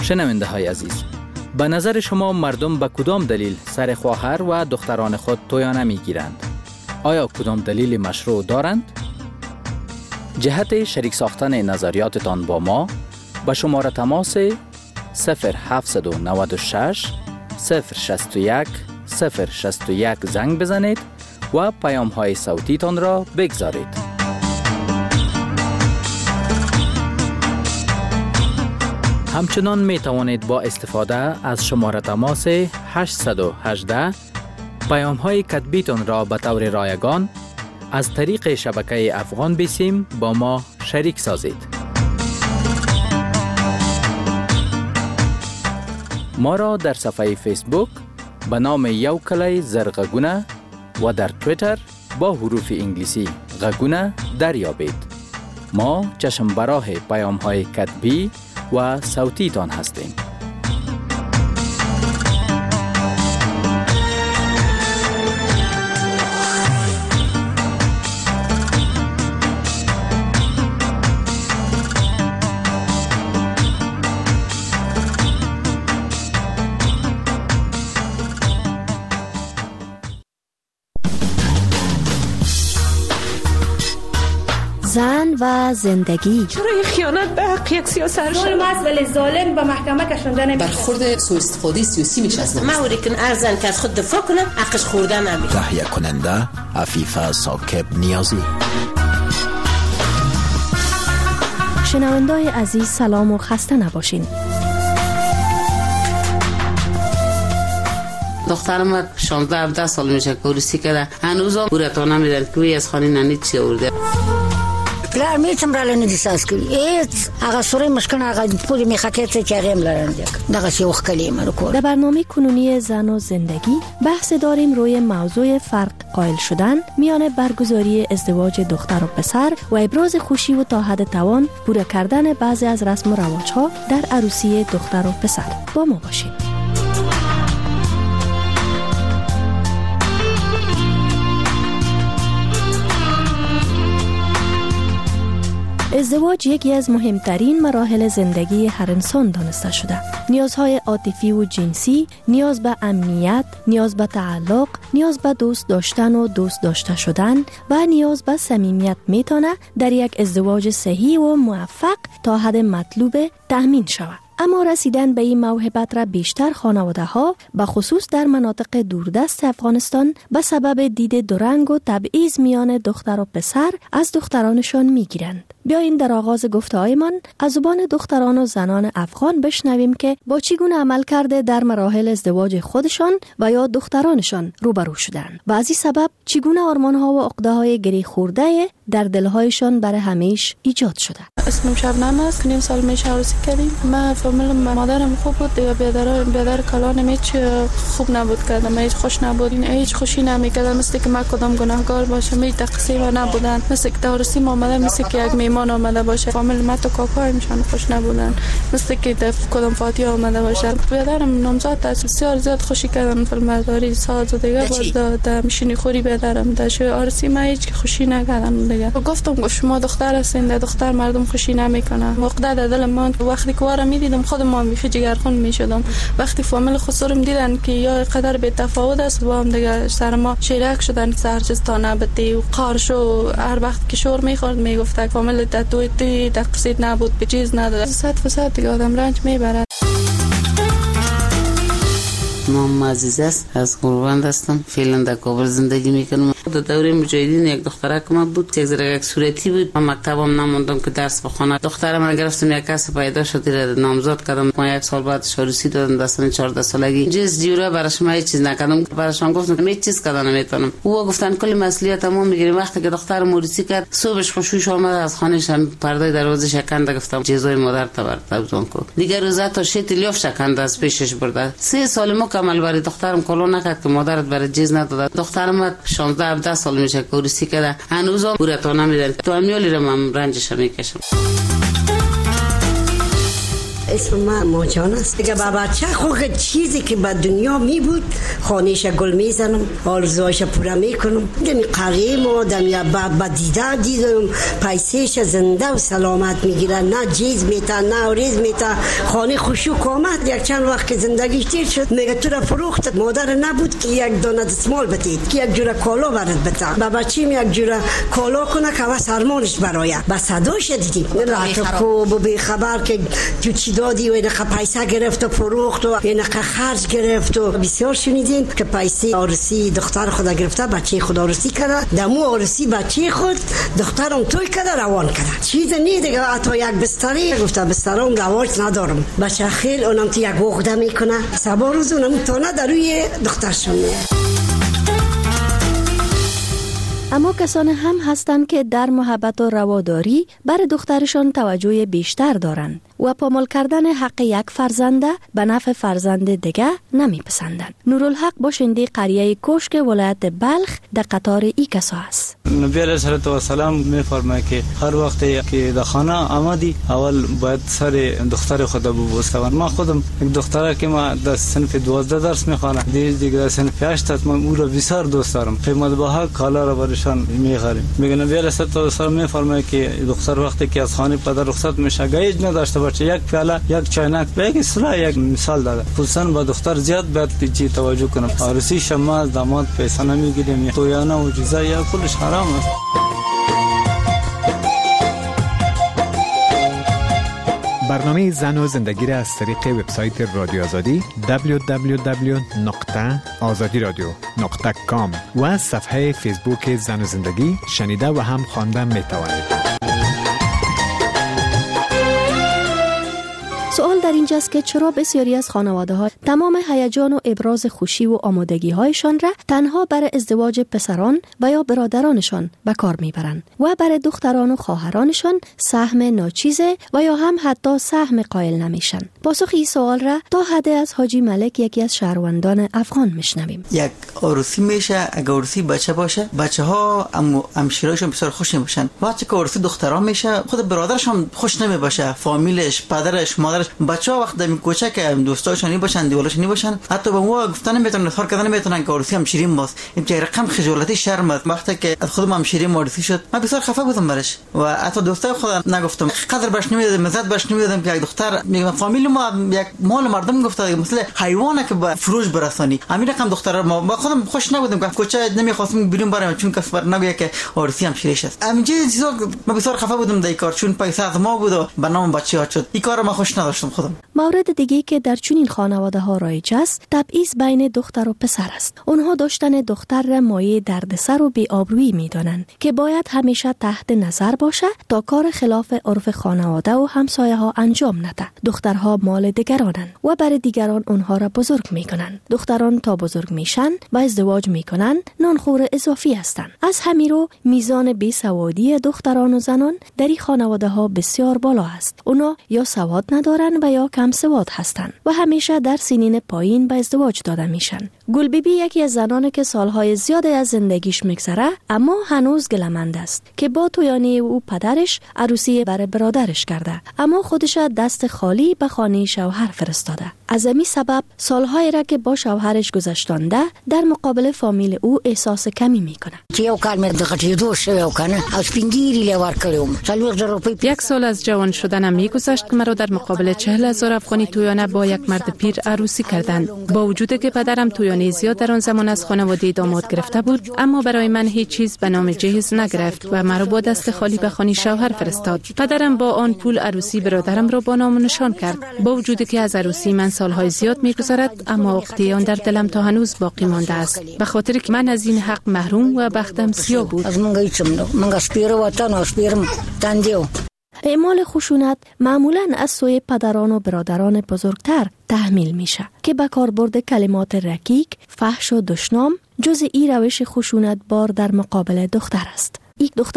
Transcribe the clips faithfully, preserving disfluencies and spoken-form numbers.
شنونده های عزیز، به نظر شما مردم به کدام دلیل سر خواهر و دختران خود تویانه می گیرند؟ آیا کدام دلیل مشروع دارند؟ جهت شریک ساختن نظریاتتان با ما به شماره تماس صفر هفت نه شش صفر شش یک صفر شش یک زنگ بزنید و پیام های صوتی تان را بگذارید. همچنان می توانید با استفاده از شماره تماس هشت یک هشت پیام های کتبی تان را به طور رایگان از طریق شبکه افغان بیسیم با ما شریک سازید. ما را در صفحه فیسبوک به نام یو کلای زرغگونه و در تویتر با حروف انگلیسی غگونه دریابید. ما چشم براه پیام های کتبی و صوتی تان هستیم. زن و زندگی. چرا این خیانت به حق یک سیاست ظلم است ولی ظالم به محکمه کشونده نمیشه. برخورد سوء استفاده سیاسی میشه از ما وری کن ارزن که از خود دفاع کنه حقش خوردن نمیشه. تهیه کننده عفیفه ساکب نیازی. شنونده‌های عزیز سلام و خسته نباشین. دخترم شانزده هفده سال میشه که عروسی کرده، هنوزم پورتا نمیدن که وی از خانه ننی چی آورده. پلار میتم را لندی ساز کړی هیڅ هغه سوري مشکل هغه پوری میخکیت چې هغه ملرنده دغه سی وخت کلمه رو کول. در برنامه کنونی زن و زندگی بحث داریم روی موضوع فرق قائل شدن میان برگزاری ازدواج دختر و پسر و ابراز خوشی و تا حد توان پورا کردن بعضی از رسم و رواج‌ها در عروسی دختر و پسر. با ما باشید. ازدواج یکی از مهمترین مراحل زندگی هر انسان دانسته شده. نیازهای عاطفی و جنسی، نیاز به امنیت، نیاز به تعلق، نیاز به دوست داشتن و دوست داشته شدن و نیاز به صمیمیت میتونه در یک ازدواج صحیح و موفق تا حد مطلوب تأمین شود. اما رسیدن به این موهبت را بیشتر خانواده ها به خصوص در مناطق دوردست افغانستان به سبب دید درنگ و تبعیض میان دختر و پسر از دخترانشان میگیرند. بیایید در آغاز گفته‌هایمان از زبان دختران و زنان افغان بشنویم که با چگونه عمل کرده در مراحل ازدواج خودشان و یا دخترانشان روبرو شدند و از این سبب چگونه آرمان‌ها و عقده‌های گری خورده در دل‌هایشان برای همیشه ایجاد شده. اسمم شبنم است. نیم سال میشه عروسی کردیم. من فامیل مادرم خوب بود دیگه، بیادر بیادر کلانم هیچ خوب نبود کردم، هیچ خوش نبود، این هیچ خوشی نمیکردم، مثل که من کدام گناهکار باشم، هیچ تقصیر نبودن، مثل که عروسی ما آمده مثل که یک میمان آمده باشه. فامیل ما تو کاکایمشان خوش نبودن، مثل که کدام فاتیه آمده باشه. بیادرم نامزاد بسیار زیاد خوشی کردم، فیلمبرداری ساز و دیگه باز داد میشینی خوری بیادرم داشت. عروسی ما هیچ خوشی نکردم دیگه. گفتم گفت شما دختر هستین، دختر مردم خوشی نمیکنه. وقت در دل من وقتی که وارم میدیدم خودم ما میخی جگرخون میشدم. وقتی فامیل خسرم دیدن که یا قدر به تفاوت است با هم دیگه سر ما شیرک شدن، سر چیز تا نبتی و قارشو هر وقت که شور میخورد میگفت فامیل تو تی تقصیر نبود، به چیز نداد. صد فصد دیگه آدم رنج میبره. نام عزیز است، از قربان هستم. فعلا در کابل زندگی میکنم. در دوره مجاهدین یک دخترک ما بود، یک ذره یک صورتی بود. من مکتبم نموندم که درس بخونم. دخترم من گرفتم یک کس پیدا شد، نامزد کردم. من یک سال بعد عروسی دادم، دستان چهارده سالگی. جز جوره براش من هیچ چیز نکردم. براش من گفتم هیچ چیز کردن نمیتونم. او گفتن کلی مسئولیت تمام میگیریم. وقتی که دخترم عروسی کرد، صبحش خوشوش آمد از خانه‌ش پرده دروازه شکند. گفتم چیزای مادر تبر تبزون کو. دیگر روزا تا شیت لیاف شکند از پیشش برده. سه سال مکمل برای دخترم کلو نکرد که مادرت برای چیز نداد. دخترم شانزده هفده سال میشه که عروسی کرده، هنوزم پورتا نمیدن. تو امیالی رو من رنجش میکشم. اسم من ماجان است. دیگه با بچه خود چیزی که به دنیا می بود خانهش گل میزنم، آرزوهاش پورا میکنم. دمی قریم و دمی با دیدار دیدم پیسهش زنده و سلامت میگیره، نه جیز میتا نه ریز میتا. خانه خوشوک آمد. یک چند وقت که زندگیش دیر شد میگه تو را فروخت، مادر نبود که یک دانه دستمال بدید که یک جوره کالا برات بده. با بچیم یک جوره کالا کنه که واس هرمونش برایه. با صداش دیدیم رات کو به خبر که جو چی دادی و اینه پیسه گرفت و فروخت و اینه خرج گرفت و بسیار شنیدیم که پیسه عروسی دختر خود گرفته، بچه خود عروسی کرده، دمو عروسی بچه خود دخترم توی کرده روان کرده. چیز نی دیگه. حتی یک بستری گفته بسترم رواج ندارم، بچه خیل اونم تو یک عقده میکنه، سبا روز اونم تانه در روی دخترشون میه. اما کسان هم هستند که در محبت و رواداری بر دخترشان توجه بیشتر دارند و پامال کردن حق یک فرزنده به نفع فرزند دیگه نمیپسندند. نورالحق باشنده قریه کوشک ولایت بلخ در قطار ای کسا است. نبی علیه السلام میفرماید که هر وقتی که در خانه آمدی اول باید سر دختر خود ببوسید. من خودم یک دختره که ما در صنف دوازده درس میخوانم، دیگه در صنف هشت است، من او را بسیار دوست دارم. قیمت بها کالا را برشان میخریم. میگه نبی علیه السلام میفرماید که دختر وقتی که از خانه پدر رخصت میشه گیج نداشته باشه، یک پیاله یک چاینک به یک اصلاح یک مثال داده. خصوصا با دختر زیاد باید چی توجه کنم. عروسی شما داماد پیسه نمیگیریم، تویانه و چیزا یا کلش حرام است. برنامه زن و زندگی را از طریق وبسایت رادیو آزادی دبلیو دبلیو دبلیو نقطه آزادی رادیو نقطه کام و صفحه فیسبوک زن و زندگی شنیده و هم خواندن میتوانید. سوال در اینجاست که چرا بسیاری از خانواده‌ها تمام هیجان و ابراز خوشی و آمادگی‌هایشان را تنها برای ازدواج پسران و یا برادرانشان به کار میبرند و برای دختران و خواهرانشان سهم ناچیزه و یا هم حتی سهم قائل نمیشن. پاسخ این سوال را تا حد از حاجی ملک، یکی از شهروندان افغان، میشنویم. یک عروسی میشه، اگه عروسی بچه باشه، بچه‌ها ام همشیرهاشون بسیار خوش نمیشن. وقتی که عروسی دختران میشه، خود برادرش هم خوش نمیباشه، فامیلش، پدرش، مادرش. بچه‌ها وقت در کوچک دوستاشونی باشن، دیولاشونی باشن، حتی به مو گفتن نمیتونن، اظهار کردن نمیتونن که عروسی هم شیرین باز. این چه رقم خجالتی شرم است. وقتی که از خودم هم شیرین عروسی شد، من بسیار خفه بودم برش و حتی دوستای خودم نگفتم، قدر باش نمیدادم، عزت باش نمیدادم که یک دختر میگم فامیل ما یک مال مردم گفته مثلا حیوانه که به فروش برسانی. همین رقم دختر ما با خودم خوش نبودم که کوچه نمیخواستم بیرون برم چون کس بر نگه که عروسی هم شیرش است. همین چیزا من بسیار خفه بودم در کار، چون پیسه از ما بود و به نام بچه‌ها شد. این کارو من خوش نداشتم خودم. مورد دیگه که در چنین خانواده‌ها رایج است، تبعیض بین دختر و پسر است. اونها داشتن دختر را مایه دردسر و بی‌آبرویی می‌دانند که باید همیشه تحت نظر باشه تا کار خلاف عرف خانواده و همسایه‌ها انجام نده. دخترها مال دیگرانند و برای دیگران اونها را بزرگ می‌کنند. دختران تا بزرگ میشن و ازدواج می‌کنند، نانخور اضافی هستند. از همین رو میزان بیسوادی دختران و زنان در این خانواده‌ها بسیار بالا است. اونا یا سواد ندارن و یا کم سواد هستند و همیشه در سنین پایین به ازدواج داده میشن. گلبیبی یکی از زنانی که سالهای زیادی از زندگیش میگذره اما هنوز گلمند است که با تویانی او پدرش عروسی برای برادرش کرده، اما خودش دست خالی به خانه شوهر فرستاده. از همین سبب سالهای را که با شوهرش گذشتانده در مقابل فامیل او احساس کمی میکنه. یک سال از جوان شدنم میگذشت که مرا در مقابل چهل هزار افغانی تویانه با یک مرد پیر عروسی کردند. با وجود که پدرم تویانه زیاد در آن زمان از خانواده داماد گرفته بود، اما برای من هیچ چیز به نام جهیز نگرفت و مرا با دست خالی به خانه شوهر فرستاد. پدرم با آن پول عروسی برادرم را با نام و نشان کرد. با وجود که از عروسی من سالهای زیاد میگذرد، اما عقده آن در دلم تا هنوز باقی مانده است، به خاطر که من از این حق محروم و بختم سیاه بود. اعمال خشونت معمولاً از سوی پدران و برادران بزرگتر تحمیل میشه که به کاربرد کلمات رکیک، فحش و دشنام جز این روش خشونت بار در مقابل دختر است. این دختران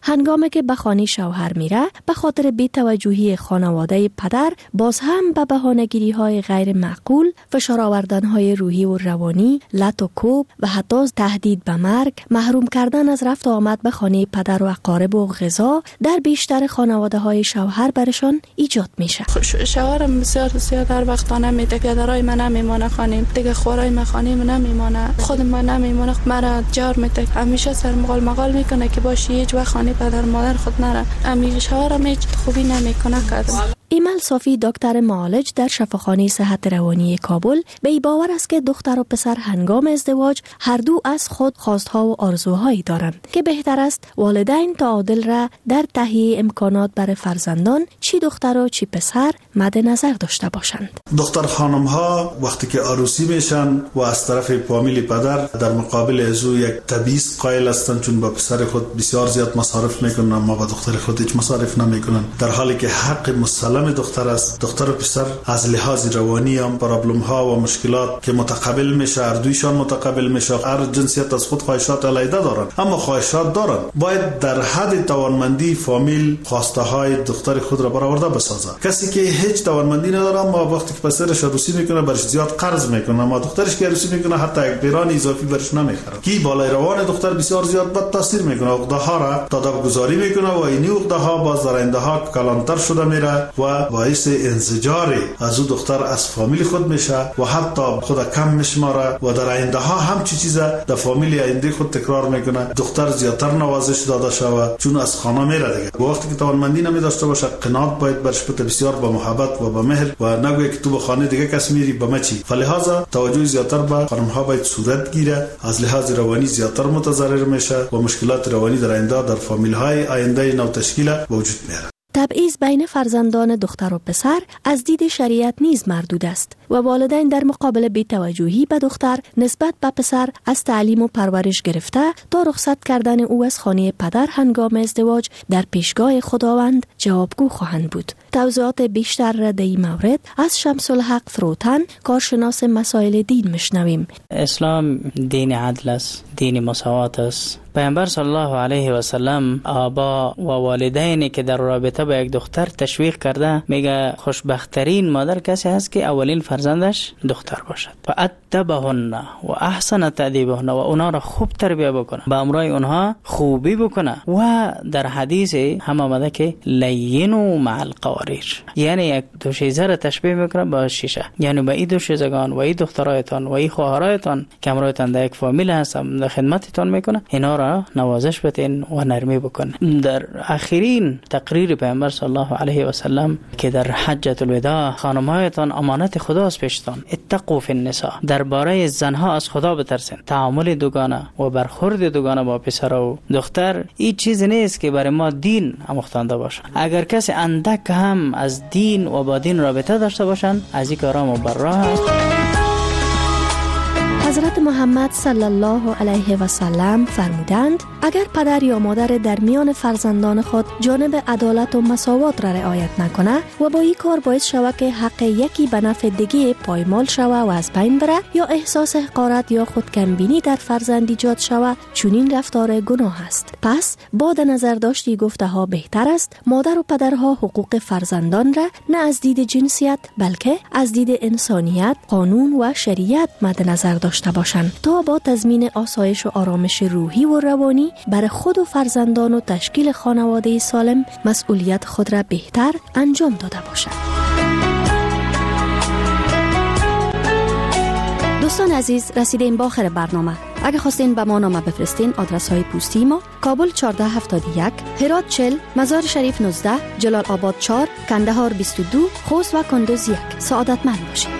هنگامی که به خانه شوهر میره به خاطر بی‌توجهی خانواده پدر باز هم به بهانه‌گیری‌های غیر معقول، فشار آوردن‌های روحی و روانی، لط و کوب و حتی تهدید به مرگ، محروم کردن از رفت و آمد به خانه پدر و اقارب و غذا در بیشتر خانواده‌های شوهر برشان ایجاد میشه. شوهرم بسیار زیاد هر وقت نمیده، پدرای من نمیمونه خانه، دیگه خورای من خانه من نمیمونه، خود من نمیمونه، مرا جار میده، همیشه سر مقال مقال میکنه که باشی هیچ وقت خانه پدر مادر خود نره. همیشه شوهرم هیچ خوبی نمیکنه کردم. ایمل صافی دکتر معالج در شفاخانه صحت روانی کابل به این باور است که دختر و پسر هنگام ازدواج هر دو از خود خواستها و آرزوهایی دارند که بهتر است والدین تعادل را در تهیه امکانات برای فرزندان چی دختر و چی پسر مد نظر داشته باشند. دختر خانم ها وقتی که عروسی میشن و از طرف فامیل پدر در مقابل از او یک تبعیض قائل هستند، چون با پسر خود بسیار زیاد مصارف میکنن اما با دختر خود هیچ مصارف نمیکنن، در حالی که حق مسلم دختر است. دختر و پسر از لحاظ روانی هم پرابلم ها و مشکلات که متقابل میشه، هر دویشان متقابل میشه. هر جنسیت از خود خواهشات علیده دارن اما خواهشات دارن. باید در حد توانمندی فامیل خواسته های دختر خود را برآورده بسازه. کسی که هیچ توانمندی نداره اما وقتی که پسرش عروسی میکنه برش زیاد قرض میکنه، اما دخترش که عروسی میکنه حتی یک پیران اضافی برش نمیخره. کی بالای روان دختر بسیار زیاد بد تاثیر میکنه، عقده ها را داداب گذاری میکنه و این عقده ها باز در آینده ها کلانتر شده میره و باعث انزجار از او دختر از فامیل خود میشه و حتی خود کم میشماره و در آینده ها هم چی چیزا در فامیل آینده خود تکرار میکنه. دختر زیادتر نوازش داده شود چون از خانه میره دیگه. وقتی که توانمندی نمی داشته باشه قناعت باید برش بده بسیار با محبت و با مهر و نگوی که تو به خانه دیگه کس میری به ما چی. فلهذا توجه زیادتر به خانم ها باید صورت گیره، از لحاظ روانی زیادتر متضرر میشه و مشکلات روانی در آینده در فامیل های آینده نو تشکیل وجود میاره. تبعیض بین فرزندان دختر و پسر از دید شریعت نیز مردود است و والدین در مقابل بی‌توجهی به دختر نسبت به پسر از تعلیم و پرورش گرفته تا رخصت کردن او از خانه پدر هنگام ازدواج در پیشگاه خداوند جوابگو خواهند بود. توضیحات بیشتر را در این مورد از شمس الحق فروتن، کارشناس مسائل دین، مشنویم. اسلام دین عدل است، دین مساوات است. پیامبر صلی الله علیه و سلم آبا و والدینی که در رابطه با یک دختر تشویق کرده میگه خوشبخترین مادر کسی هست که اولین فرزندش دختر باشد و ادبهن و احسن تادیبهن و اونا را خوب تربیت بکنه، با امرای اونها خوبی بکنه و در حدیث هم آمده که لینو مع القواریر، یعنی یک دوشیزه را تشبیه میکنه با شیشه، یعنی با این دوشیزگان و این دخترایتان و این خواهرایتان که امرایتان در یک فامیل هستن در خدمتتان میکنه، اینا را نوازش بتین و نرمی بکن. در آخرین تقریر پیامبر صلی الله علیه و سلم که در حجۃ الوداع خانم‌هایتان امانت خداست پیشتان، اتقوا فی النساء، درباره زنها از خدا بترسین. تعامل دوگانه و برخورد دوگانه با پسر و دختر این چیز نیست که برای ما دین آموخته باشه. اگر کسی اندک هم از دین و با دین رابطه داشته باشند از این کارا مبرا. حضرت محمد صلی الله علیه و سلم فرمودند اگر پدر یا مادر در میان فرزندان خود جانب عدالت و مساوات را رعایت نکنه و با این کار باعث شود که حق یکی به نفع دیگه پایمال شوه و از بین بره یا احساس حقارت یا خودکمبینی در فرزند ایجاد شوه، چنین رفتار گناه است. پس با در نظر داشتی گفته ها بهتر است مادر و پدرها حقوق فرزندان را نه از دید جنسیت بلکه از دید انسانیت، قانون و شریعت مد نظر داشته باشند تا با تضمین آسایش و آرامش روحی و روانی برای خود و فرزندان و تشکیل خانواده سالم مسئولیت خود را بهتر انجام داده باشند. دوستان عزیز، رسیدیم به آخر برنامه. اگه خواستین به ما نامه بفرستین آدرس های پستی ما: کابل چهارده هفتاد و یک، هرات چهل، مزار شریف نوزده، جلال آباد چهار، کندهار بیست و دو، خوست و کندوز یک. سعادتمند باشید.